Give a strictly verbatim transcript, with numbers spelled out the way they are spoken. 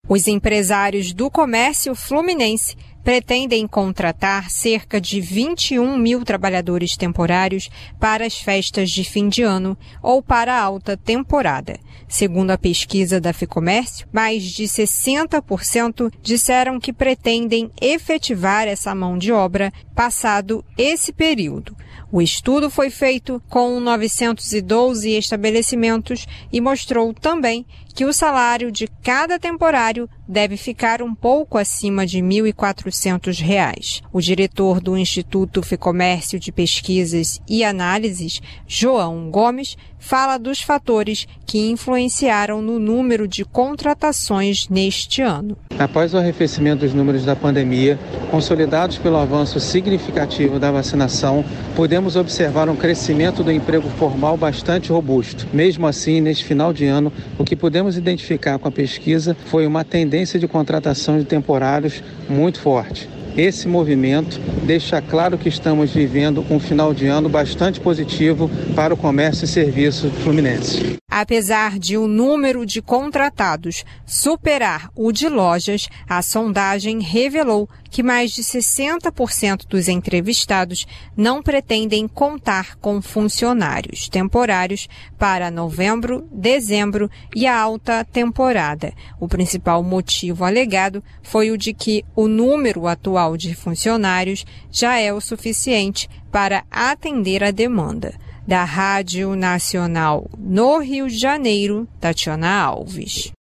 Os empresários do comércio fluminense pretendem contratar cerca de vinte e um mil trabalhadores temporários para as festas de fim de ano ou para a alta temporada. Segundo a pesquisa da Ficomércio, mais de sessenta por cento disseram que pretendem efetivar essa mão de obra passado esse período. O estudo foi feito com novecentos e doze estabelecimentos e mostrou também que o salário de cada temporário deve ficar um pouco acima de mil e quatrocentos reais. O diretor do Instituto Ficomércio de Pesquisas e Análises, João Gomes, fala dos fatores que influenciaram no número de contratações neste ano. Após o arrefecimento dos números da pandemia, consolidados pelo avanço significativo da vacinação, podemos observar um crescimento do emprego formal bastante robusto. Mesmo assim, neste final de ano, o que podemos identificar com a pesquisa foi uma tendência de contratação de temporários muito forte. Esse movimento deixa claro que estamos vivendo um final de ano bastante positivo para o comércio e serviços fluminense. Apesar de o número de contratados superar o de lojas, a sondagem revelou que mais de sessenta por cento dos entrevistados não pretendem contar com funcionários temporários para novembro, dezembro e a alta temporada. O principal motivo alegado foi o de que o número atual de funcionários já é o suficiente para atender a demanda. Da Rádio Nacional no Rio de Janeiro, Tatiana Alves.